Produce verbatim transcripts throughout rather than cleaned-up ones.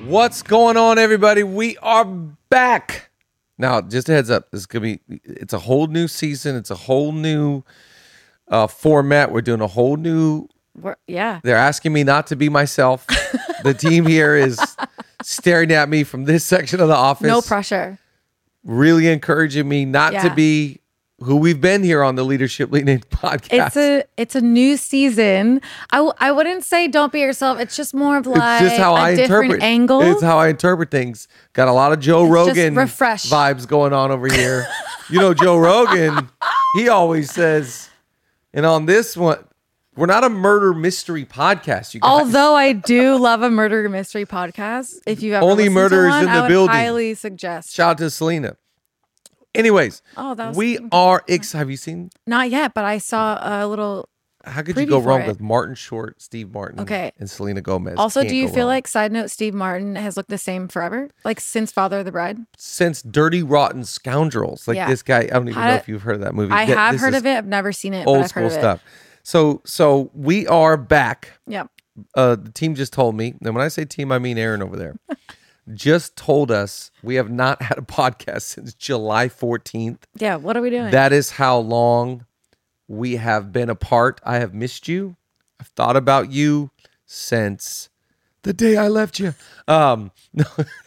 What's going on, everybody? We are back. Now, just a heads up, this is gonna be it's a whole new season, it's a whole new uh format. We're doing a whole new We're, yeah. They're asking me not to be myself. The team here is staring at me from this section of the office. No pressure. Really encouraging me not Yeah. to be who we've been here on the Leadership Lean In podcast. It's a it's a new season. I, w- I wouldn't say don't be yourself. It's just more of like It's just how a I different interpret. angle. It's how I interpret things. Got a lot of Joe It's just Rogan refresh. vibes going on over here. You know, Joe Rogan, he always says, and on this one, we're not a murder mystery podcast. You guys. Although I do love a murder mystery podcast. If you ever Only listened murderers to one, in the I would building. highly suggest. Shout out to Selena. Anyways, Oh, that was we are ex. Have you seen? Not yet, but I saw a little. How could you Preview go for wrong it. with Martin Short, Steve Martin, Okay. and Selena Gomez? Also, Can't do you go feel wrong. like, side note, Steve Martin has looked the same forever? Like since Father of the Bride? since Dirty Rotten Scoundrels, like Yeah. this guy? I don't even How know to- if you've heard of that movie. I Th- have this heard is of it. I've never seen it, but Old I've school heard of stuff. So, so we are back. it. Yep. Uh, the team just told me, and when I say team, I mean Aaron over there, just told us we have not had a podcast since July fourteenth. Yeah. What are we doing? That is how long we have been apart. I have missed you. I've thought about you since the day I left you. Um, no.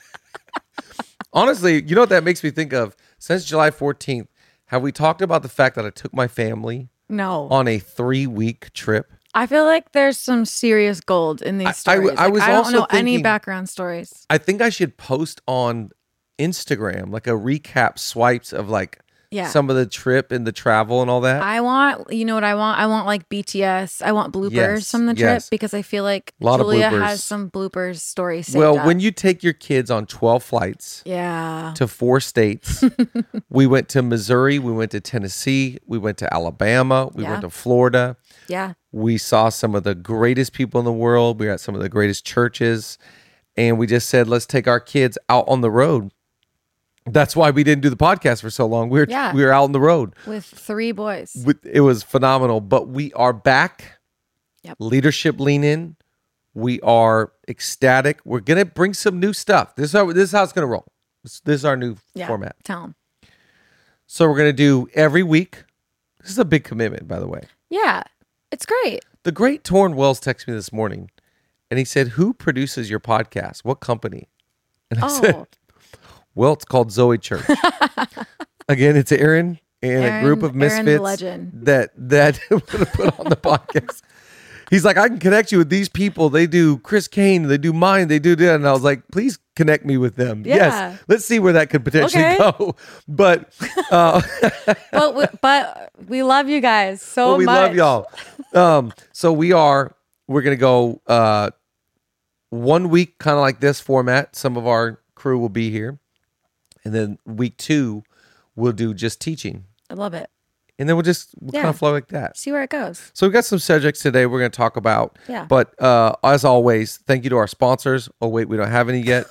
Honestly, you know what that makes me think of? Since July fourteenth, have we talked about the fact that I took my family no. on a three-week trip? I feel like there's some serious gold in these I- I stories. w- I Like, was I don't also know any thinking- background stories. I think I should post on Instagram like a recap swipes of like Yeah. some of the trip and the travel and all that. I want, you know what I want? I want like B T S. I want bloopers Yes, from the trip yes. because I feel like Lot of Julia bloopers. has some bloopers stories. saved well, up. when you take your kids on twelve flights yeah, to four states, we went to Missouri, we went to Tennessee, we went to Alabama, we Yeah. went to Florida. yeah, We saw some of the greatest people in the world. We were at some of the greatest churches. And we just said, let's take our kids out on the road. That's why we didn't do the podcast for so long. We were, Yeah. we were out on the road. with three boys. With- It was phenomenal. But we are back. Yep. Leadership Lean In. We are ecstatic. We're going to bring some new stuff. This is how, this is how it's going to roll. This, this is our new Yeah, format. tell them. So we're going to do every week. This is a big commitment, by the way. Yeah, it's great. The great Torrin Wells texted me this morning, and he said, "Who produces your podcast? What company?" And I said, Oh, "Well, it's called Zoe Church." Again, it's Aaron and a group of Aaron- Aaron the misfits legend. that that we're gonna put on the podcast. He's like, "I can connect you with these people. They do Chris Kane. They do mine. They do that." And I was like, "Please connect me with them." Yeah. Yes, let's see where that could potentially Okay. go. But uh, but we, but we love you guys so well, we much. love y'all. Um, so we are. We're gonna go uh, one week, kind of like this format. Some of our crew will be here, and then week two, we'll do just teaching, I love it. and then we'll just we'll Yeah. kind of flow like that. See where it goes. So we've got some subjects today we're going to talk about. Yeah. But uh, as always, thank you to our sponsors. Oh wait, we don't have any yet.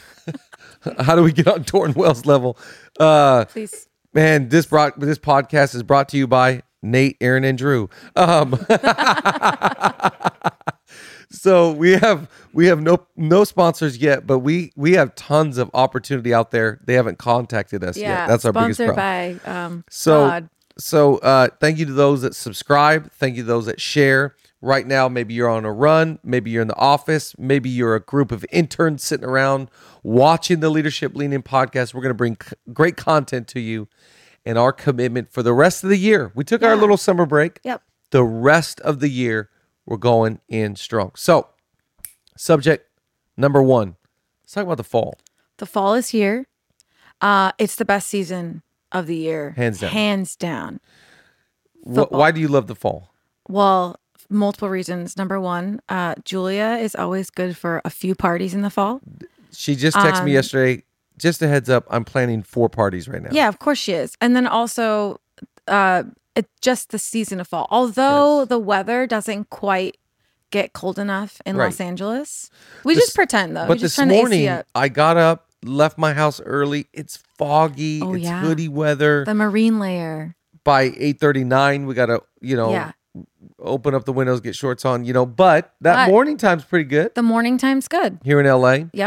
How do we get on Torrin Wells level? Uh, Please. Man, this brought this podcast is brought to you by Nate, Aaron, and Drew. Um, so we have we have no no sponsors yet, but we we have tons of opportunity out there. They haven't contacted us Yeah, yet. That's our biggest sponsored problem. by um. So God. so uh, thank you to those that subscribe. Thank you to those that share. Right now, maybe you're on a run. Maybe you're in the office. Maybe you're a group of interns sitting around watching the Leadership Lean In podcast. We're going to bring c- great content to you. And our commitment for the rest of the year. We took our Yeah. little summer break. Yep. The rest of the year, we're going in strong. So, subject number one. Let's talk about the fall. The fall is here. Uh, it's the best season of the year. Hands down. Hands down. Wh- Football. why do you love the fall? Well, multiple reasons. Number one, uh, Julia is always good for a few parties in the fall. She just texted Um, me yesterday. Just a heads up, I'm planning four parties right now. Yeah, of course she is. And then also, uh, it's just the season of fall. Although Yes. the weather doesn't quite get cold enough in Right. Los Angeles, we This- just pretend though. But We're just this turn the A C morning, up. I got up, left my house early. It's foggy. Oh, it's yeah. hoodie weather. The marine layer. By eight thirty-nine, we got to, you know, Yeah. open up the windows, get shorts on, you know. But that But- morning time's pretty good The morning time's good. here in L A. Yep.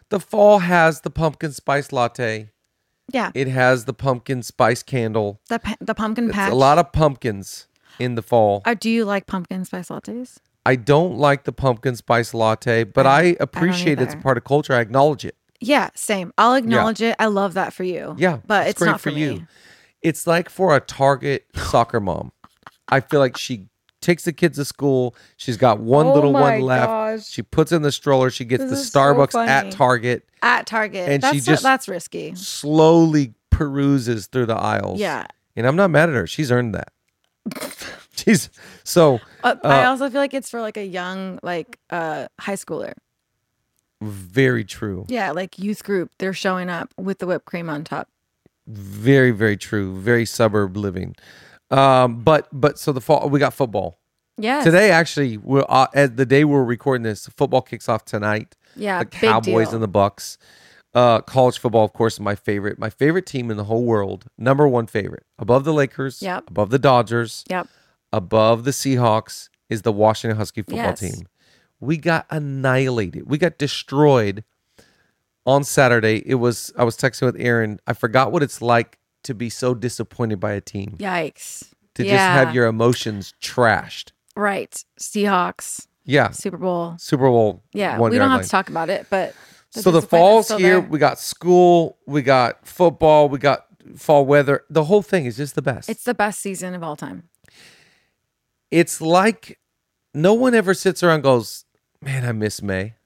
The fall has the pumpkin spice latte. Yeah. It has the pumpkin spice candle. The pa- the pumpkin It's patch. a lot of pumpkins in the fall. Uh, do you like pumpkin spice lattes? I don't like the pumpkin spice latte, but I, I appreciate it's a either. part of culture. I acknowledge it. Yeah, same. I'll acknowledge it. I love that for you. Yeah, but it's, great not for, me. you. It's like for a Target soccer mom. I feel like she takes the kids to school. She's got one Oh little my one left. gosh. She puts in the stroller. She gets This the is so Starbucks funny. at Target. At Target. And that's she so- just- that's risky. Slowly peruses through the aisles. Yeah. And I'm not mad at her. She's earned that. She's so Uh, I uh, also feel like it's for like a young like uh high schooler. very true. Yeah, like youth group. They're showing up with the whipped cream on top. Very, very true. Very suburb living. Um, but but so the fall we got football. Yes. Today actually we're uh, at the day we're recording this, football kicks off tonight. Yeah, The big Cowboys deal. and the Bucks. Uh, college football, of course, is my favorite. My favorite team in the whole world. Number one favorite. Above the Lakers. Yep. Above the Dodgers. Yep. Above the Seahawks is the Washington Husky football Yes. team. We got annihilated. We got destroyed on Saturday. It was I was texting with Aaron. I forgot what it's like to be so disappointed by a team. Yikes. To just Yeah. have your emotions trashed. Right. Seahawks, Yeah. Super Bowl. Super Bowl. Yeah. one we don't yard have line. to talk about it, but So the disappointment's fall's still here. there. We got school. We got football. We got fall weather. The whole thing is just the best. It's the best season of all time. It's like no one ever sits around and goes, man, I miss May.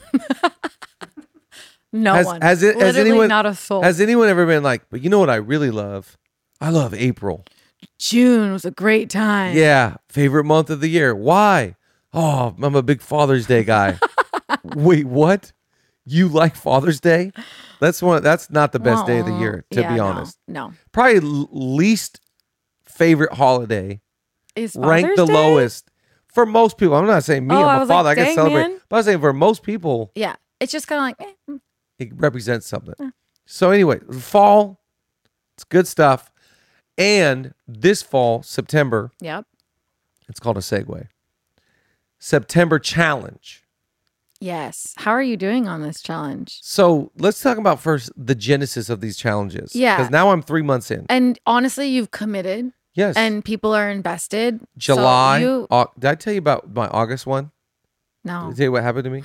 No Has- one. has it- has Literally anyone- not a soul. Has anyone ever been like, but you know what I really love? I love April. June was a great time. Yeah. Favorite month of the year. Why? Oh, I'm a big Father's Day guy. Wait, what? You like Father's Day? That's one. That's not the best day of the Wah-wah. year, to Yeah, be no, honest. No. Probably l- least favorite holiday. Is Ranked the Father's Day? lowest for most people. I'm not saying me. Oh, I I'm a was father. like, I can dang, celebrate. man. But I'm saying for most people, Yeah. It's just kind of like, eh, mm. it represents something. So anyway, fall, it's good stuff. And this fall, September, Yep. it's called a segue. September challenge. Yes. How are you doing on this challenge? So let's talk about first the genesis of these challenges. Yeah. Because now I'm three months in. And honestly, you've committed Yes. and people are invested. So July. you, Au- did I tell you about my August one? no. Did I tell you what happened to me?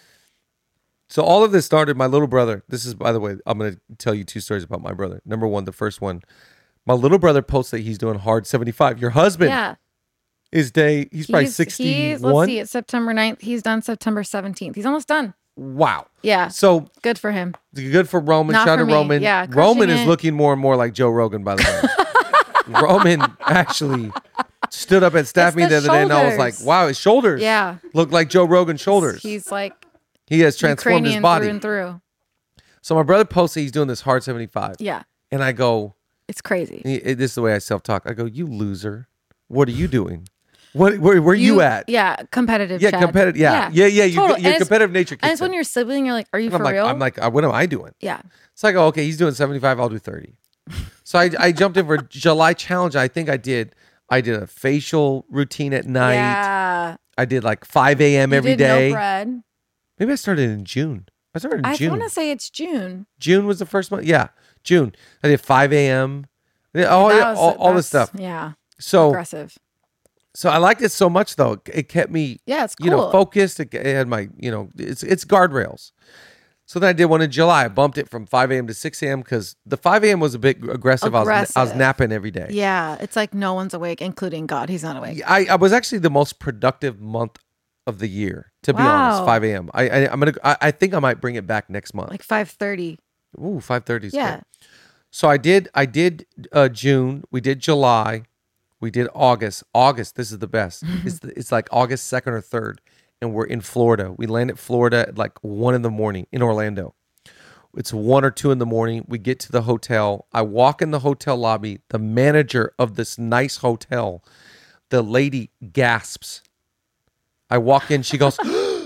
So all of this started, my little brother. This is, by the way, I'm going to tell you two stories about my brother. Number one, the first one, my little brother posts that he's doing hard seventy-five. Your husband Yeah. is day, he's probably He's, sixty-one. he's, let's see, it's September ninth. He's done September seventeenth. He's almost done. Wow. Yeah. So Good for him. good for Roman. Not Shout for out to me. Roman. Yeah, Roman crushing is it. looking more and more like Joe Rogan, by the way. Roman actually stood up at staff It's meeting the the other day, and I was like, shoulders. wow, his shoulders Yeah. look like Joe Rogan's shoulders. He's like He has transformed Ukrainian his body. through and through. So my brother posts that he's doing this hard seventy-five. Yeah. And I go, It's crazy. he- this is the way I self-talk. I go, you loser. What are you doing? What, where, where you, at? Yeah. Competitive. Yeah, Chad. competitive. Yeah, yeah, yeah. You, Total. your And it's- competitive nature kicks And it's when in. you're sibling, you're like, are you And I'm for like, real? I'm like, uh, what am I doing? yeah. So I go, okay, he's doing seventy-five. I'll do thirty. So I, I jumped in for July challenge. I think I did. I did a facial routine at night. Yeah. I did like five a.m. You every did day. No bread. Maybe I started in June. I started in I June. want to say it's June. June was the first month. Yeah, June. I did five a.m. Yeah, all, That yeah, was- all, all this that's- stuff. Yeah. So, Aggressive. so I liked it so much though. It kept me, Yeah, it's cool. you know, focused. It, it had my, you know, it's it's guardrails. So then I did one in July. I bumped it from five a.m. to six a.m. because the five a.m. was a bit aggressive. I was, I was Aggressive. napping every day. Yeah. It's like no one's awake, including God. He's not awake. I, I was actually the most productive month of the year, to be honest. Wow. five a.m. I, I I'm gonna. I, I think I might bring it back next month. Like five thirty. Ooh, five thirty. Yeah. So I did. I did uh, June. We did July. We did August. August. This is the best. it's the, it's like August second or third, and we're in Florida. We land at Florida at like one in the morning in Orlando. It's one or two in the morning. We get to the hotel. I walk in the hotel lobby. The manager of this nice hotel, the lady gasps. I walk in. She goes,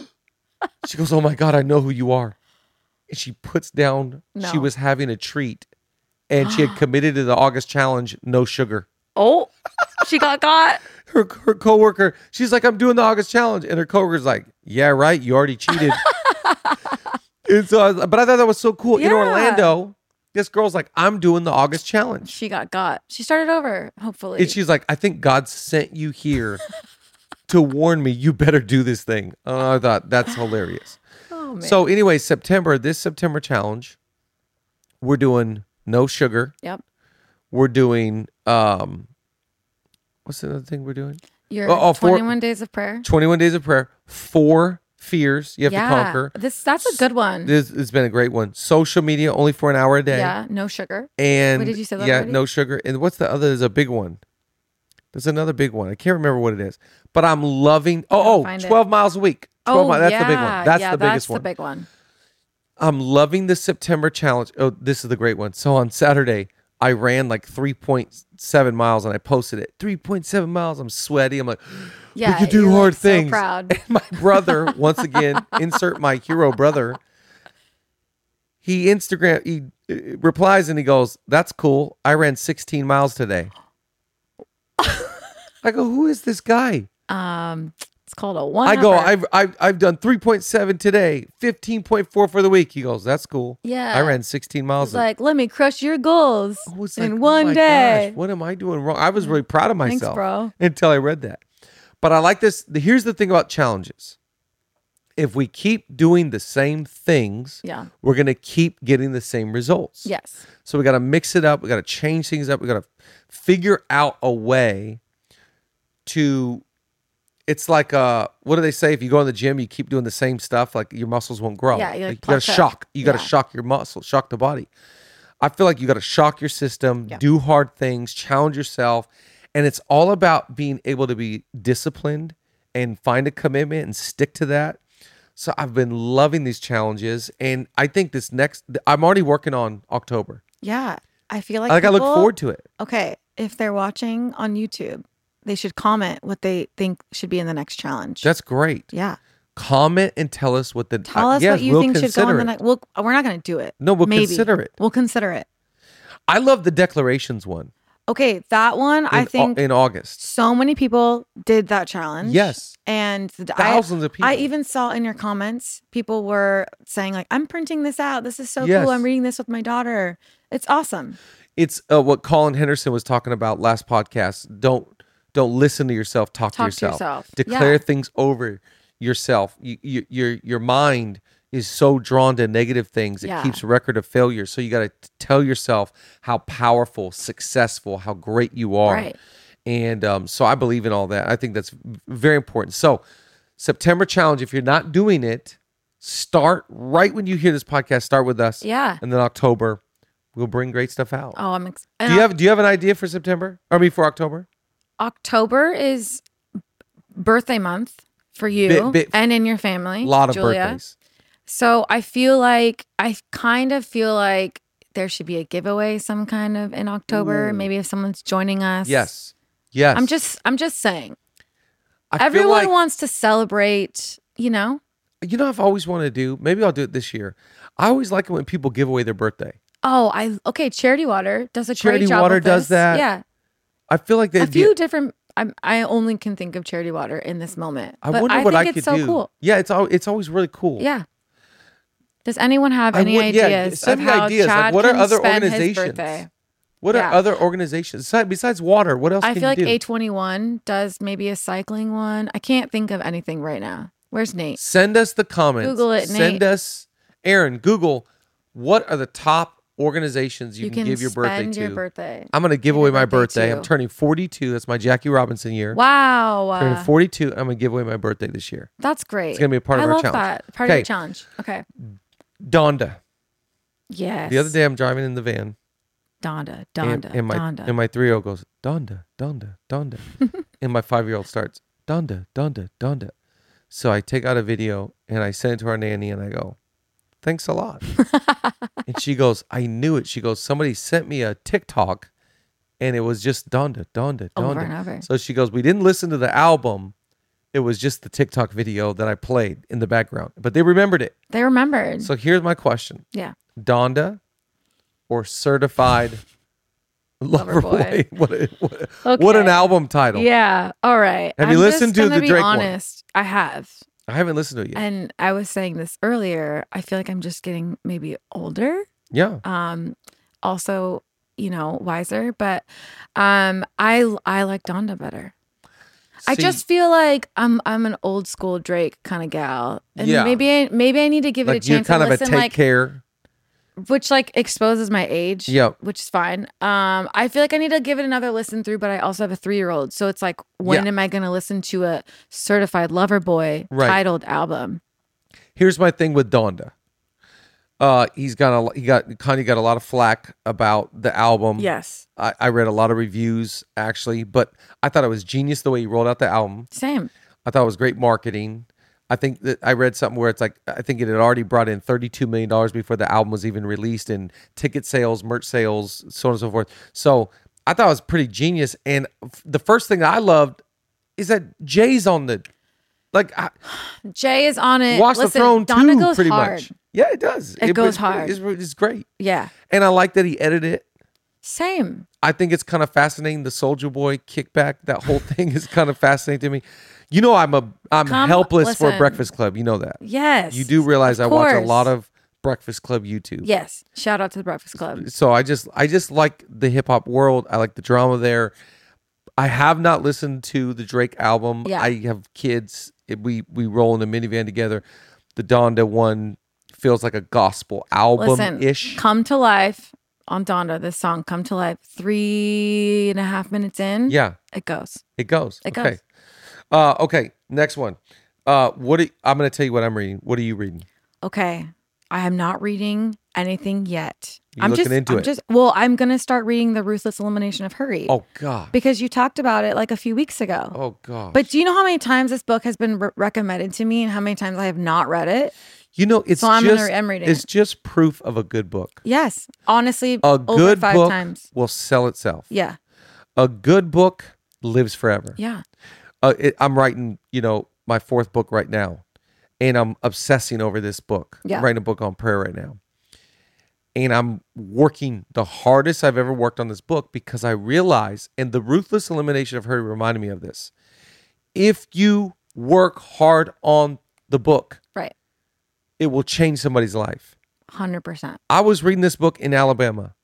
she goes, oh my God, I know who you are. And she puts down, she No. was having a treat and she had committed to the August challenge, no sugar. Oh, she got got. Her, her coworker, she's like, I'm doing the August challenge. And her coworker's like, yeah, right. You already cheated. And so, I was, but I thought that was so cool. In Yeah. Orlando, this girl's like, I'm doing the August challenge. She got got. She started over, hopefully. And she's like, I think God sent you here to warn me, you better do this thing. Uh, I thought that's hilarious. oh, man. So anyway, September, this September challenge, we're doing no sugar. Yep. We're doing, um, what's the other thing we're doing? Your Oh, oh, four- twenty-one days of prayer. twenty-one days of prayer, four fears you have yeah. to conquer. This that's a good one. This has been a great one. Social media only for an hour a day. Yeah. No sugar. And Wait, did you say that yeah, already? no sugar. And what's the other? There's a big one. There's another big one. I can't remember what it is. But I'm loving. Oh, oh, find it. twelve miles a week. twelve Oh, miles. That's yeah. the big one. That's yeah, the biggest that's one. the big one. I'm loving the September challenge. Oh, this is the great one. So on Saturday, I ran like three point seven miles and I posted it. three point seven miles. I'm sweaty. I'm like, Yeah. we can do you're, hard like, things. So proud. And my brother, once again, insert my hero brother. He Instagram, he uh, replies and he goes, that's cool. I ran sixteen miles today. I go, who is this guy? Um, it's called a one. I go, I've, I've, I've done three point seven today, fifteen point four for the week. He goes, that's cool. Yeah. I ran sixteen miles. It's like, let me crush your goals I was in like, oh one my day. gosh, what am I doing wrong? I was really proud of Thanks, myself bro. until I read that. But I like this. Here's the thing about challenges. If we keep doing the same things, Yeah. we're going to keep getting the same results. Yes. So we got to mix it up. We got to change things up. We got to figure out a way to, it's like, uh, what do they say? If you go in the gym, you keep doing the same stuff, like your muscles won't grow. Yeah, you, like, you got to plateau. shock. You got to Yeah. shock your muscles, shock the body. I feel like you got to shock your system, Yeah. do hard things, challenge yourself. And it's all about being able to be disciplined and find a commitment and stick to that. So I've been loving these challenges. And I think this next, I'm already working on October. Yeah. I feel like Like I look people- forward to it. Okay, if they're watching on YouTube, they should comment what they think should be in the next challenge. That's great. yeah. Comment and tell us what the Tell uh, us yes, what you we'll think should go in consider the it. next. We'll, we're not going to do it. No, we'll Maybe. consider it. We'll consider it. I love the declarations one. Okay, that one, I in, think in August. so many people did that challenge. Yes. And the, Thousands I, of people. I even saw in your comments, people were saying like, I'm printing this out. This is so Yes. cool. I'm reading this with my daughter. It's awesome. It's uh, what Colin Henderson was talking about last podcast. Don't don't listen to yourself. Talk, to Talk to yourself. yourself. Declare Yeah. things over yourself. You, you, your your mind is so drawn to negative things. It Yeah. keeps record of failure. So you got to tell yourself how powerful, successful, how great you are. Right. And um, so I believe in all that. I think that's v- very important. So September challenge, if you're not doing it, start right when you hear this podcast. Start with us. Yeah. And then October, we'll bring great stuff out. Oh, I'm ex- do you have Do you have an idea for September? Or I mean for October? October is birthday month for you Bit- bit- and in your family. A lot of Julia. birthdays. So I feel like I kind of feel like there should be a giveaway, some kind of in October. Ooh. Maybe if someone's joining us. Yes. Yes. I'm just I'm just saying. I feel Everyone like- wants to celebrate, you know? You know, what I've always wanted to do. Maybe I'll do it this year. I always like it when people give away their birthday. Oh, I okay, Charity Water does a Charity great job Water with does this. that. Yeah. I feel like A they'd few be. different I'm, I only can think of Charity Water in this moment. I but wonder I what think I it's could so do. cool. Yeah, it's al- it's always really cool. Yeah. Does anyone have I any would- yeah, ideas send of me how ideas. Like, Chad what are can other spend his organizations? birthday? What Yeah. are other organizations besides, besides water? What else I can feel like you do? A twenty-one does maybe a cycling one. I can't think of anything right now. Where's Nate? Send us the comments. Google it, Send Nate. us, Aaron. Google what are the top organizations you, You can, can give your birthday spend to. your birthday. I'm going to give Your away my birthday birthday. too. I'm turning forty-two. That's my Jackie Robinson year. Wow. Turning Uh, forty-two. I'm going to give away my birthday this year. that's great. It's gonna be a part of I our love challenge. that. Part of Okay. the challenge. Okay. Donda. Yes. The other day I'm driving in the van. Donda, And, Donda, and my Donda. and my three-year-old goes, Donda, Donda, Donda. And my five-year-old starts, Donda, Donda, Donda. So I take out a video and I send it to our nanny and I go, thanks a lot. And she goes, I knew it. She goes, somebody sent me a TikTok and it was just Donda, Donda, Donda. Over and over. So she goes, we didn't listen to the album. It was just the TikTok video that I played in the background. But they remembered it. They remembered. So here's my question. yeah. Donda or Certified Lover Lover Boy? Boy. What, a- what, a- what an Okay. album title. Yeah. All right. Have you I'm listened just to gonna the be Drake one? honest. I have. I haven't listened to it yet. And I was saying this earlier. I feel like I'm just getting maybe older. Yeah. Um, also, you know, wiser. But um, I I like Donda better. I See, just feel like I'm I'm an old school Drake kind of gal, and Yeah. maybe I, maybe I need to give it a like you're chance kind and of a listen, take like care. which like exposes my age. Yep. Which is fine. Um, I feel like I need to give it another listen through, but I also have a three year old, so it's like, when Yeah. am I going to listen to a Certified Lover Boy Right. titled album? Here's my thing with Donda. Uh, he's got a he got Kanye got a lot of flack about the album. Yes, I, I read a lot of reviews actually, but I thought it was genius the way he rolled out the album. same. I thought it was great marketing. I think that I read something where it's like I think it had already brought in thirty-two million dollars before the album was even released, in ticket sales, merch sales, so on and so forth. So I thought it was pretty genius. And f- the first thing I loved is that Jay's on the like I, Jay is on it. Watch Listen, the Throne Donda too, goes pretty hard. much. Yeah, it does. It goes it's, hard. It's, it's great. Yeah, And I like that he edited it. same. I think it's kind of fascinating. The Soldier Boy kickback, that whole thing is kind of fascinating to me. You know, I'm a I'm Come- helpless for listen. Breakfast Club. You know that. Yes, You do realize I of watch a course. lot of Breakfast Club YouTube. Yes, shout out to the Breakfast Club. So I just I just like the hip hop world. I like the drama there. I have not listened to the Drake album. Yeah. I have kids. It, we we roll in a minivan together. The Donda one feels like a gospel album Listen, ish. Come to Life on Donda. This song, Come to Life, three and a half minutes in. Yeah, It goes. it goes. It okay. goes. Uh, okay. Next one. Uh, what do, I'm going to tell you what I'm reading. What are you reading? Okay. I am not reading anything yet. You're I'm looking just, into I'm it. just, well, I'm going to start reading The Ruthless Elimination of Hurry Oh God. because you talked about it like a few weeks ago. Oh God. But do you know how many times this book has been re- recommended to me and how many times I have not read it? you know, it's So I'm just gonna- I'm reading it's it. just proof of a good book. Yes. Honestly, A over good five book times. will sell itself. Yeah. A good book lives forever. Yeah. Uh, it, I'm writing, you know, my fourth book right now, and I'm obsessing over this book. Yeah. I'm writing a book on prayer right now, and I'm working the hardest I've ever worked on this book because I realize, and the Ruthless Elimination of Hurry reminded me of this. If you work hard on the book, Right. it will change somebody's life. one hundred percent. I was reading this book in Alabama.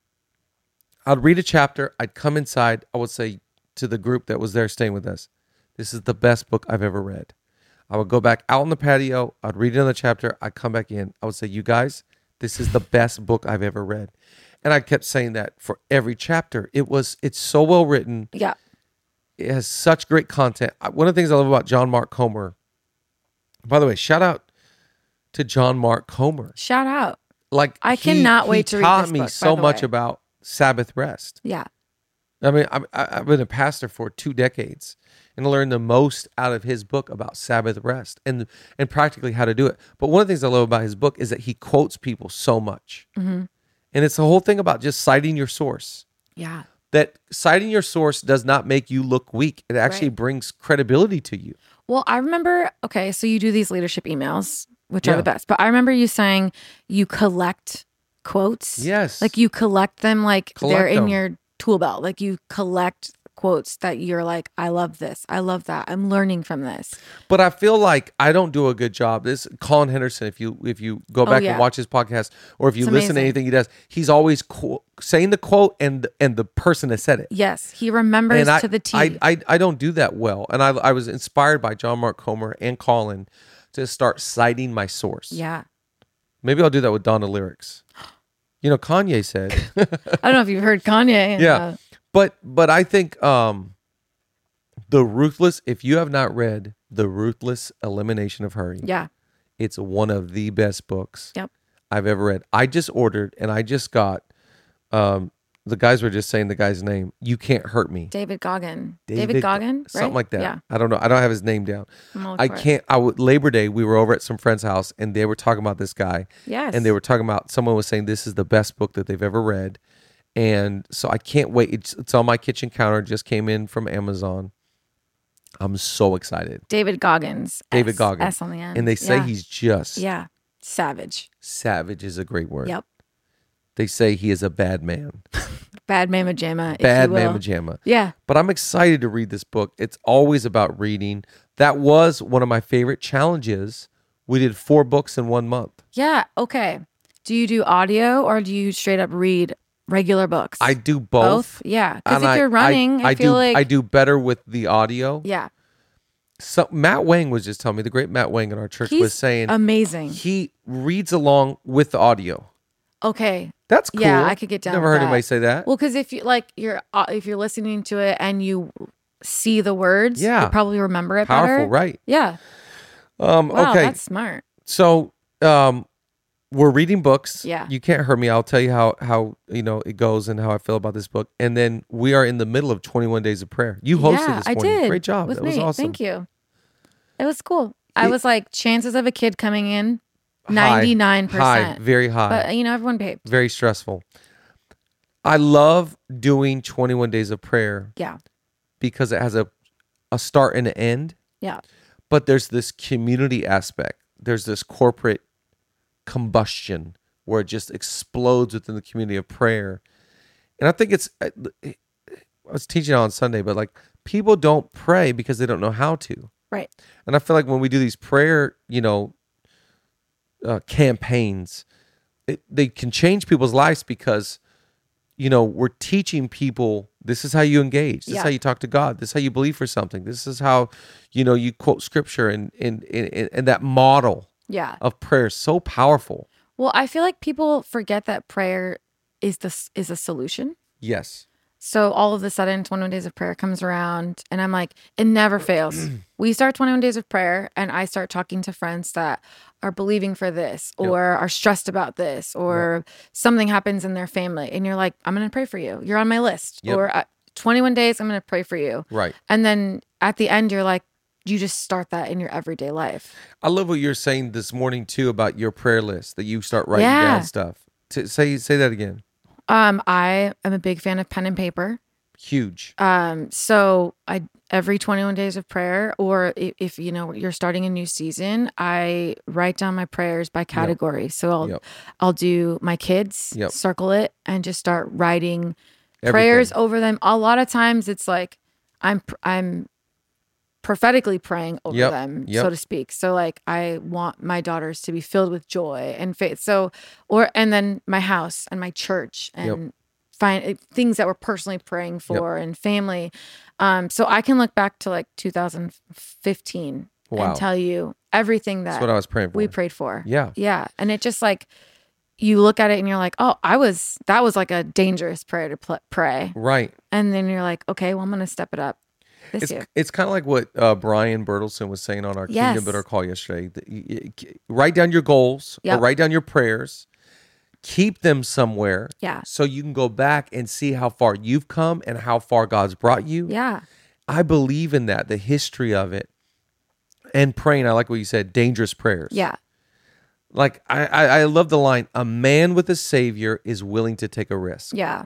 I'd read a chapter. I'd come inside. I would say to the group that was there staying with us, this is the best book I've ever read. I would go back out on the patio. I'd read another chapter. I'd come back in. I would say, you guys, this is the best book I've ever read. And I kept saying that for every chapter. It was, it's so well written. Yeah. It has such great content. I- One of the things I love about John Mark Comer, by the way, shout out to John Mark Comer. Shout out. Like I he- cannot he wait to read taught this me book, by so the much way. about Sabbath rest. Yeah. I mean, I'm, I- I've been a pastor for two decades, and I learned the most out of his book about Sabbath rest and and practically how to do it. But one of the things I love about his book is that he quotes people so much, Mm-hmm. and it's the whole thing about just citing your source. Yeah. That citing your source does not make you look weak; it actually Right. brings credibility to you. Well, I remember, okay, so you do these leadership emails, which Yeah. are the best. But I remember you saying you collect quotes. Yes. Like you collect them like Collect they're in them. your tool belt. Like you collect quotes that you're like, I love this. I love that. I'm learning from this. But I feel like I don't do a good job. This Colin Henderson, if you if you go back Oh, yeah. and watch his podcast, or if you It's listen to amazing. anything he does, he's always qu- saying the quote and and the person that said it. Yes. He remembers And I, to the T. I, I I don't do that well, and I I was inspired by John Mark Comer and Colin to start citing my source. yeah. Maybe I'll do that with Donna lyrics. You know, Kanye said, I don't know if you've heard Kanye. and, yeah, uh, but but I think um, the Ruthless. If you have not read the Ruthless Elimination of Hurry, yeah. it's one of the best books Yep. I've ever read. I just ordered and I just got. Um, the guys were just saying the guy's name. You Can't Hurt Me. David Goggin. David, Goggin? something right? like that. Yeah. I don't know. I don't have his name down. I'm gonna look I for it. can't. I would Labor Day. We were over at some friend's house and they were talking about this guy. Yes. And they were talking about someone was saying this is the best book that they've ever read, and so I can't wait. It's it's on my kitchen counter. Just came in from Amazon. I'm so excited. David Goggins. David S, Goggins. S on the end. And they say Yeah. he's just Yeah. Savage. savage is a great word. Yep. They say he is a bad man. Bad Mama Jamma. if Bad you will. Mama Jamma. Yeah. But I'm excited to read this book. It's always about reading. That was one of my favorite challenges. We did four books in one month. Yeah. Okay. Do you do audio or do you straight up read regular books? I do both. Both? Yeah. Because And if I- you're running, I, I feel do, like. I do better with the audio. Yeah. So Matt Wang was just telling me, the great Matt Wang in our church He's was saying amazing. he reads along with the audio. Okay. That's cool. Yeah, I could get down Never with heard that. anybody say that. Well, because if you like, you're uh, if you're listening to it and you see the words, Yeah. you probably remember it Powerful, better. right? Yeah. Um, Wow, okay. that's smart. So um, we're reading books. Yeah. You can't hurt me. I'll tell you how how you know it goes and how I feel about this book. And then we are in the middle of twenty-one Days of Prayer. You hosted yeah, this I morning. did. Great job. With That was me. awesome. Thank you. It was cool. I It- was like, chances of a kid coming in, High. ninety-nine High, percent. very high. But, you know, everyone paid. Very stressful. I love doing twenty-one Days of Prayer Yeah. because it has a a start and an end. Yeah. But there's this community aspect. There's this corporate combustion where it just explodes within the community of prayer. And I think it's, I was teaching on Sunday, but like people don't pray because they don't know how to. Right. And I feel like when we do these prayer, you know, uh, campaigns, it, they can change people's lives because, you know, we're teaching people this is how you engage. This Yeah. is how you talk to God. This is how you believe for something. This is how, you know, you quote scripture and and and, and that model Yeah. of prayer is so powerful. Well, I feel like people forget that prayer is the is a solution. Yes. So all of a sudden, twenty-one Days of Prayer comes around, and I'm like, it never fails. We start twenty-one Days of Prayer, and I start talking to friends that are believing for this, Yep. or are stressed about this, or something happens in their family, and you're like, I'm going to pray for you. You're on my list. Yep. Or uh, twenty-one days, I'm going to pray for you. Right. And then at the end, you're like, you just start that in your everyday life. I love what you're saying this morning too about your prayer list that you start writing Yeah. down stuff. To say say that again. Um, I am a big fan of pen and paper. Huge. Um, so I every twenty-one days of prayer, or if, if you know you're starting a new season, I write down my prayers by category. So I'll Yep. I'll do my kids, Yep. circle it, and just start writing Everything. prayers over them. A lot of times it's like I'm I'm prophetically praying over Yep. them, Yep. so to speak. So like I want my daughters to be filled with joy and faith. So or and then my house and my church and find things that we're personally praying for and family. Um, so I can look back to like two thousand fifteen Wow. and tell you everything that That's what I was praying for. we prayed for. Yeah. Yeah. And it just like, you look at it and you're like, oh, I was, that was like a dangerous prayer to pl- pray. Right. And then you're like, okay, well, I'm going to step it up this It's year. it's kind of like what uh, Brian Bertelson was saying on our Yes. Kingdom Builder call yesterday. That you- you- Write down your goals Yep. or write down your prayers. Keep them somewhere Yeah. so you can go back and see how far you've come and how far God's brought you. Yeah. I believe in that, the history of it. And praying, I like what you said, dangerous prayers. Yeah. Like, I, I, I love the line, a man with a savior is willing to take a risk. Yeah.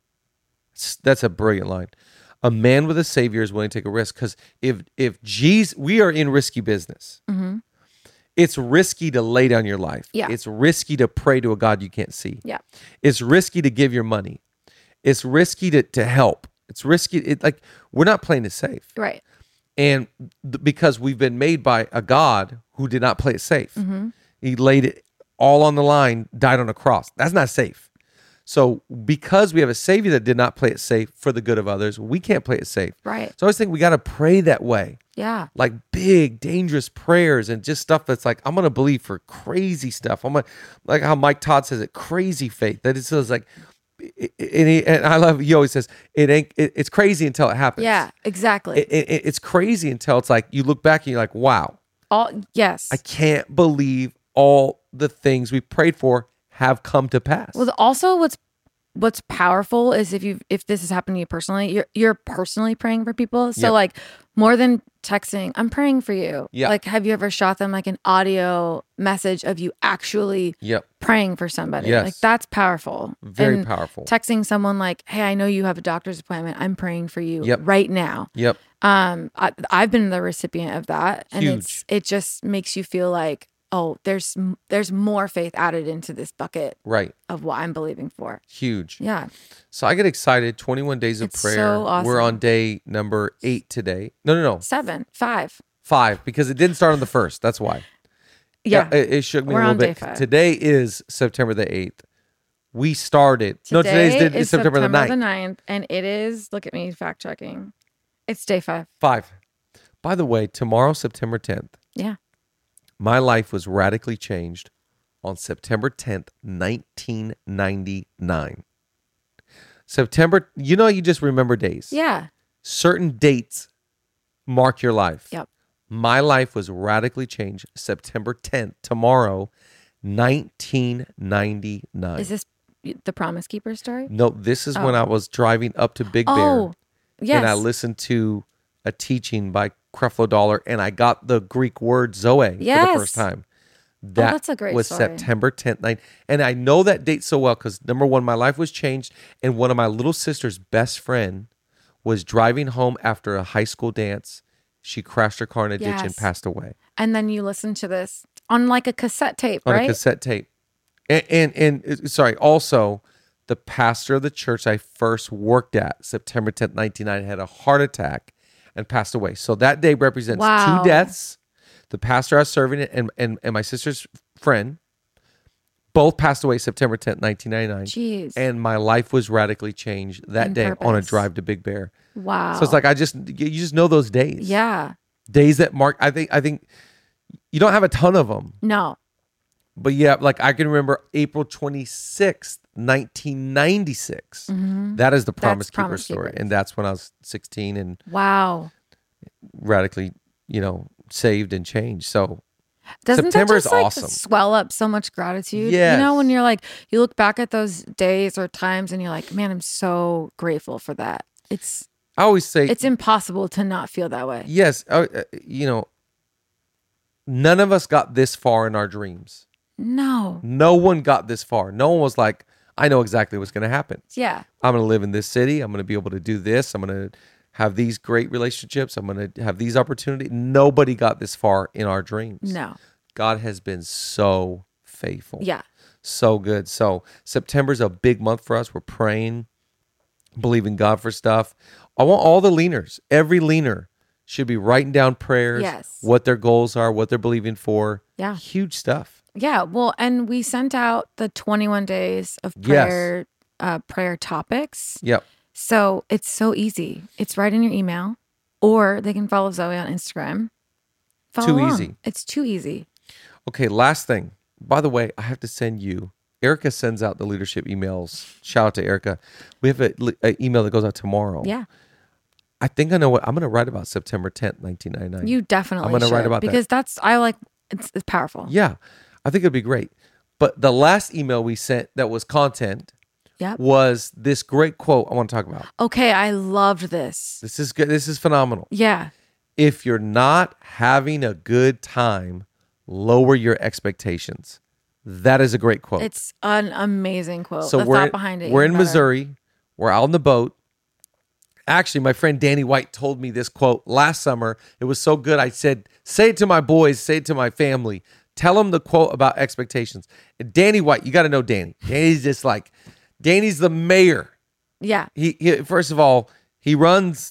S- That's a brilliant line. A man with a savior is willing to take a risk because if if Jesus, we are in risky business. Mm-hmm. It's risky to lay down your life. Yeah. It's risky to pray to a God you can't see. Yeah. It's risky to give your money. It's risky to, to help. It's risky. It, like, we're not playing it safe. Right. And th- because we've been made by a God who did not play it safe. Mm-hmm. He laid it all on the line, died on a cross. That's not safe. So because we have a Savior that did not play it safe for the good of others, we can't play it safe. Right. So I always think we got to pray that way. Yeah. Like big, dangerous prayers and just stuff that's like, I'm going to believe for crazy stuff. I'm gonna, like how Mike Todd says it, crazy faith. That it says like, and, he, and I love, he always says, it ain't, it, it's crazy until it happens. Yeah. Exactly. It, it, it's crazy until it's like, you look back and you're like, wow, All yes. I can't believe all the things we prayed for have come to pass. Well, also what's what's powerful is if you if this has happened to you personally, you're you're personally praying for people. So Yep. like more than texting, I'm praying for you. Yeah. Like, have you ever shot them like an audio message of you actually Yep. praying for somebody? Yes. Like that's powerful. Very And powerful. Texting someone like, "Hey, I know you have a doctor's appointment. I'm praying for you Yep. right now." Yep. Um, I, I've been the recipient of that, and it's Huge. it just makes you feel like oh, there's there's more faith added into this bucket Right. of what I'm believing for. Huge. Yeah. So I get excited. twenty-one days of It's prayer. so awesome. We're on day number eight today. No, no, no. Seven, five. Five, because it didn't start on the first. That's why. Yeah. It, it shook me We're a little on day bit. five. Today is September the eighth. We started. no, Today today's is September, September the the ninth. ninth, and it is, look at me fact checking. It's day five. Five. By the way, tomorrow, September tenth, Yeah. my life was radically changed on September tenth, nineteen ninety-nine. September, you know, you just remember days. Yeah. Certain dates mark your life. Yep. My life was radically changed September tenth, tomorrow, nineteen ninety-nine. Is this the Promise Keeper story? No, this is Oh. when I was driving up to Big Bear. Oh, yes. And I listened to a teaching by Creflo Dollar, and I got the Greek word Zoe for Yes. the first time. That that's a great was story. September tenth. Night. And I know that date so well because, number one, my life was changed, and one of my little sister's best friend was driving home after a high school dance. She crashed her car in a ditch and Yes. passed away And then you listen to this on like a cassette tape, on right? a cassette tape. And, and, and uh, sorry, also, the pastor of the church I first worked at, September tenth, nineteen ninety, had a heart attack and passed away. So that day represents Wow. two deaths. The pastor I was serving and, and, and my sister's friend both passed away September tenth, nineteen ninety-nine. Jeez. And my life was radically changed that On day on a purpose. drive to Big Bear. Wow. So it's like I just you just know those days. yeah. Days that mark I think I think you don't have a ton of them. No. But yeah, like I can remember April twenty-sixth, nineteen ninety-six. That is the Promise Keeper Promise story. Keepers. And that's when I was sixteen and Wow. radically, you know, saved and changed. So Doesn't September that is just like awesome. swell up so much gratitude? Yes. You know, when you're like, you look back at those days or times and you're like, man, I'm so grateful for that. It's I always say, it's impossible to not feel that way. yes, uh, uh, you know, none of us got this far in our dreams. No. No one got this far. No one was like, I know exactly what's going to happen. Yeah. I'm going to live in this city. I'm going to be able to do this. I'm going to have these great relationships. I'm going to have these opportunities. Nobody got this far in our dreams. No. God has been so faithful. Yeah. So good. So September's a big month for us. We're praying, believing God for stuff. I want all the leaners, every leaner should be writing down prayers, Yes. what their goals are, what they're believing for. Yeah. Huge stuff. Yeah. Well, and we sent out the twenty-one days of Yes. prayer uh, prayer topics. Yep. So it's so easy. It's right in your email, or they can follow Zoe on Instagram. Follow Too along. easy. It's too easy. Okay, last thing. By the way, I have to send you. Erica sends out the leadership emails. Shout out to Erica. We have an email that goes out tomorrow. Yeah. I think I know what I'm going to write about September tenth, nineteen ninety-nine. You definitely I'm gonna should, write about that. because that's I like it's, it's powerful. Yeah, I think it'd be great. But the last email we sent that was content Yep. was this great quote I want to talk about. Okay, I loved this. This is good. This is phenomenal. Yeah. If you're not having a good time, lower your expectations. That is a great quote. It's an amazing quote. So the we're thought behind it. we're even in better. Missouri. We're out on the boat. Actually, my friend Danny White told me this quote last summer. It was so good. I said, say it to my boys, say it to my family. Tell them the quote about expectations. And Danny White, you got to know Danny. Danny's just like, Danny's the mayor. Yeah. He, he first of all, he runs,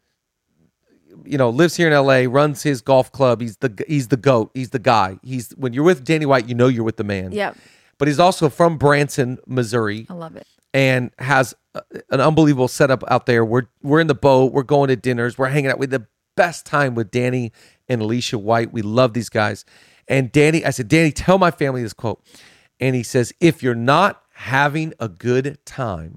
you know, lives here in L A, runs his golf club. He's the he's the GOAT. He's the guy. He's when you're with Danny White, you know you're with the man. Yep. But he's also from Branson, Missouri, I love it. and has a- an unbelievable setup out there. We're we're in the boat. We're going to dinners. We're hanging out. We had the best time with Danny and Alicia White. We love these guys. And Danny, I said, Danny, tell my family this quote. And he says, if you're not having a good time,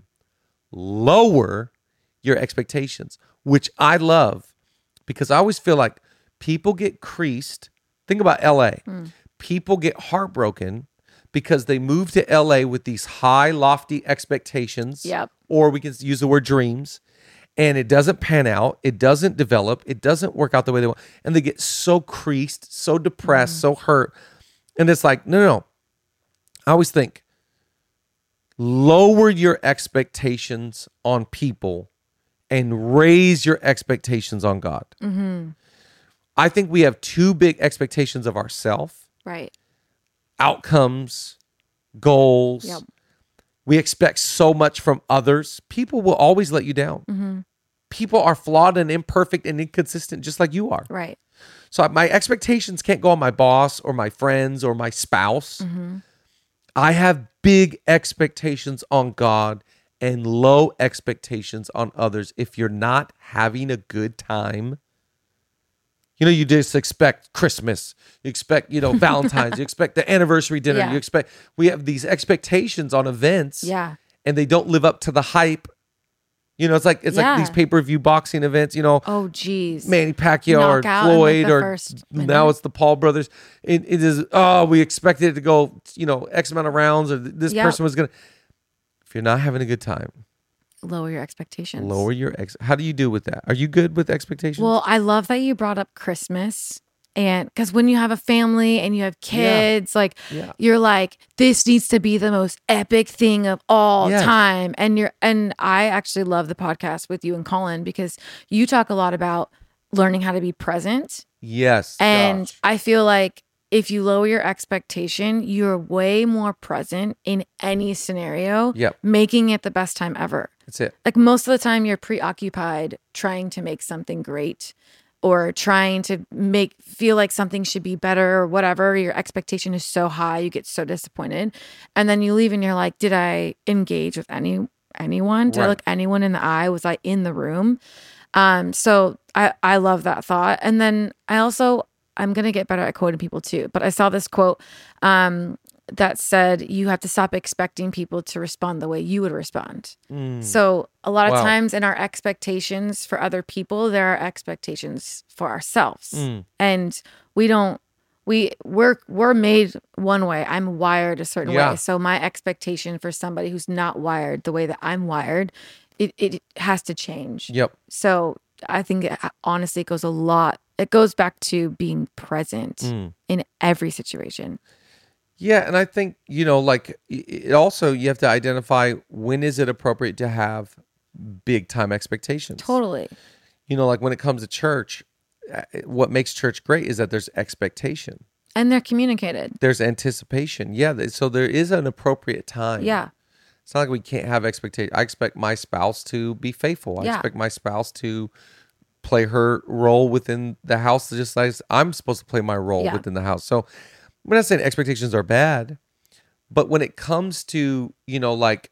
lower your expectations, which I love because I always feel like people get creased. Think about L A. Hmm. People get heartbroken because they move to L A with these high, lofty expectations. Yep. Or we can use the word dreams. And it doesn't pan out. It doesn't develop. It doesn't work out the way they want. And they get so creased, so depressed, so hurt. And it's like, no, no, no. I always think, lower your expectations on people and raise your expectations on God. Mm-hmm. I think we have too big expectations of ourselves Right. outcomes, goals. Yep. We expect so much from others. People will always let you down. Mm-hmm. People are flawed and imperfect and inconsistent, just like you are. Right. So my expectations can't go on my boss or my friends or my spouse. Mm-hmm. I have big expectations on God and low expectations on others. If you're not having a good time, you know, you just expect Christmas, you expect, you know, Valentine's, you expect the anniversary dinner, Yeah. you expect, we have these expectations on events, Yeah. and they don't live up to the hype. You know, it's like, it's Yeah. like these pay-per-view boxing events, you know, Oh, geez. Manny Pacquiao or Knockout in, like, Floyd the or first now minute. it's the Paul brothers. It, it is, oh, we expected it to go, you know, X amount of rounds, or this Yep. person was going to. If you're not having a good time, Lower your expectations. lower your ex. How do you do with that? Are you good with expectations? Well, I love that you brought up Christmas. And because when you have a family and you have kids, like Yeah. you're like, this needs to be the most epic thing of all Yes. time. And you're, and I actually love the podcast with you and Colin because you talk a lot about learning how to be present. Yes. And gosh. I feel like if you lower your expectation, you're way more present in any scenario, Yep. making it the best time ever. That's it. Like most of the time you're preoccupied trying to make something great or trying to make feel like something should be better or whatever. Your expectation is so high, you get so disappointed. And then you leave and you're like, did I engage with any anyone? Did I Right. look anyone in the eye? Was I in the room? Um, so I, I love that thought. And then I also, I'm going to get better at quoting people too, but I saw this quote um, that said, you have to stop expecting people to respond the way you would respond. Mm. So a lot of Wow. times in our expectations for other people, there are expectations for ourselves. Mm. And we don't, we we're we're made one way. I'm wired a certain Yeah. way. So my expectation for somebody who's not wired the way that I'm wired, it, it has to change. Yep. So I think it honestly goes a lot. It goes back to being present Mm. in every situation. Yeah, and I think, you know, like it also, you have to identify when is it appropriate to have big time expectations. Totally. You know, like when it comes to church, uh, what makes church great is that there's expectation. And they're communicated. There's anticipation. Yeah, th- so there is an appropriate time. Yeah. It's not like we can't have expectation. I expect my spouse to be faithful. I Yeah. expect my spouse to play her role within the house just like I'm supposed to play my role Yeah. within the house. So I'm not saying expectations are bad, but when it comes to, you know, like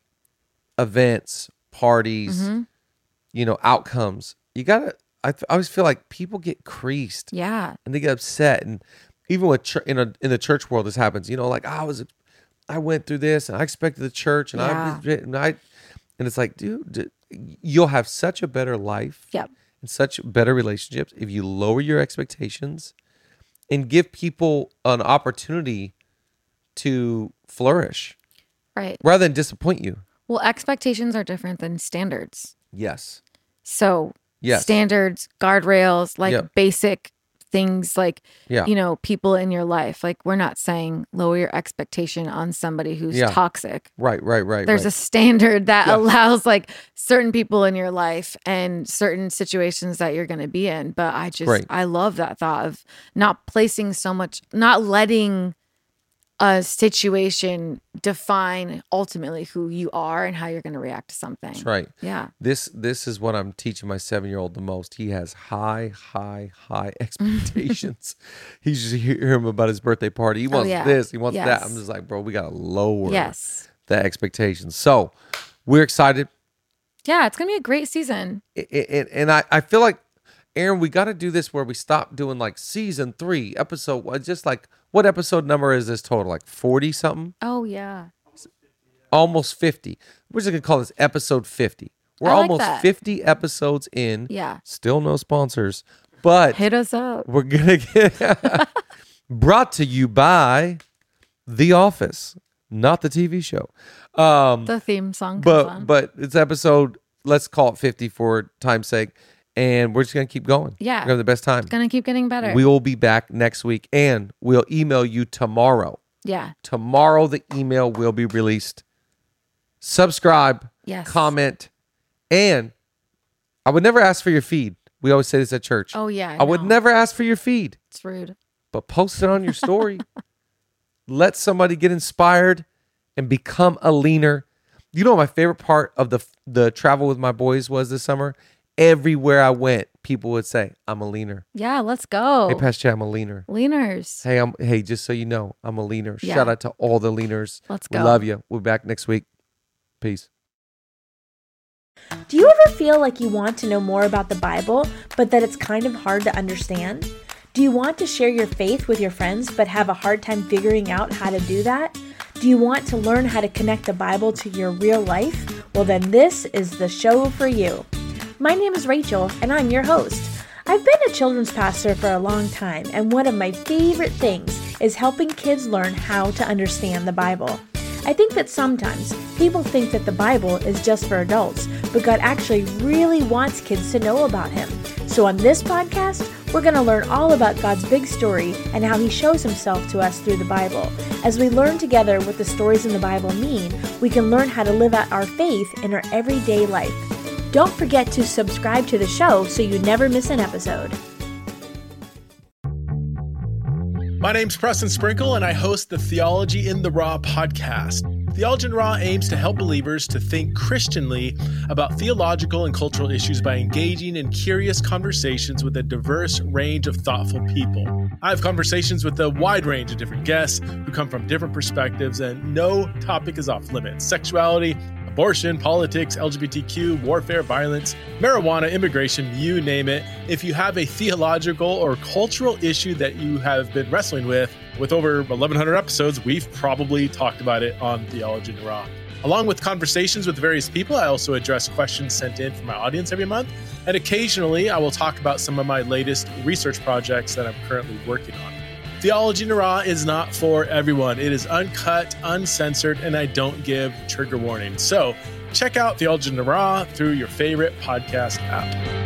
events, parties, Mm-hmm. you know, outcomes, you gotta, I, th- I always feel like people get creased Yeah. and they get upset. And even with ch- in a, in the church world, this happens, you know, like I was, I went through this and I expected the church and Yeah. I, and I, and it's like, dude, d- you'll have such a better life Yep. and such better relationships if you lower your expectations and give people an opportunity to flourish Right. rather than disappoint you. Well, expectations are different than standards. Yes. So Yes. standards, guardrails, like Yep. basic things like, Yeah. you know, people in your life. Like we're not saying lower your expectation on somebody who's Yeah. toxic. Right, right, right. There's a right. standard that Yeah. allows like certain people in your life and certain situations that you're going to be in. But I just, Right. I love that thought of not placing so much, not letting a situation define ultimately who you are and how you're going to react to something. That's right. Yeah. This this is what I'm teaching my seven year old the most. He has high, high, high expectations. He's just hear him about his birthday party. He wants yeah. this. He wants that. Yes. I'm just like, bro, we gotta lower Yes. the expectations. So we're excited. Yeah. It's going to be a great season. I- I- And, and I, I feel like, Aaron, we got to do this where we stop doing like season three episode. one. Just like, what episode number is this total? Like forty something? Oh, yeah. Almost fifty. We're just gonna call this episode fifty. We're I like almost that. fifty episodes in. Yeah. Still no sponsors, but Hit us up. we're gonna get brought to you by The Office, not the T V show. Um, The theme song. comes but on. but it's episode. Let's call it fifty for time's sake, and we're just gonna keep going. Yeah. we're gonna have the best time. Going to keep getting better. We will be back next week, and we'll email you tomorrow. yeah. Tomorrow, the email will be released. Subscribe, Yes. comment, and I would never ask for your feed. We always say this at church. Oh, yeah. I would know. never ask for your feed, It's rude. but post it on your story. let somebody get inspired and become a leaner. You know what my favorite part of the the travel with my boys was this summer? Everywhere I went, people would say, I'm a leaner. Yeah, let's go. Hey, Pastor Chad, I'm a leaner. Leaners. Hey, I'm hey, just so you know, I'm a leaner. Yeah. Shout out to all the leaners. Let's We go. love you. We'll be back next week. Peace. Do you ever feel like you want to know more about the Bible, but that it's kind of hard to understand? Do you want to share your faith with your friends, but have a hard time figuring out how to do that? Do you want to learn how to connect the Bible to your real life? Well, then this is the show for you. My name is Rachel, and I'm your host. I've been a children's pastor for a long time, and one of my favorite things is helping kids learn how to understand the Bible. I think that sometimes people think that the Bible is just for adults, but God actually really wants kids to know about Him. So on this podcast, we're going to learn all about God's big story and how He shows Himself to us through the Bible. As we learn together what the stories in the Bible mean, we can learn how to live out our faith in our everyday life. Don't forget to subscribe to the show so you never miss an episode. My name's Preston Sprinkle, and I host the Theology in the Raw podcast. Theology in the Raw aims to help believers to think Christianly about theological and cultural issues by engaging in curious conversations with a diverse range of thoughtful people. I have conversations with a wide range of different guests who come from different perspectives, and no topic is off limits. Sexuality, abortion, politics, L G B T Q, warfare, violence, marijuana, immigration, you name it. If you have a theological or cultural issue that you have been wrestling with, with over eleven hundred episodes, we've probably talked about it on Theology in the Raw. Along with conversations with various people, I also address questions sent in from my audience every month. And occasionally, I will talk about some of my latest research projects that I'm currently working on. Theology in the Raw is not for everyone. It is uncut, uncensored, and I don't give trigger warnings. So check out Theology in the Raw through your favorite podcast app.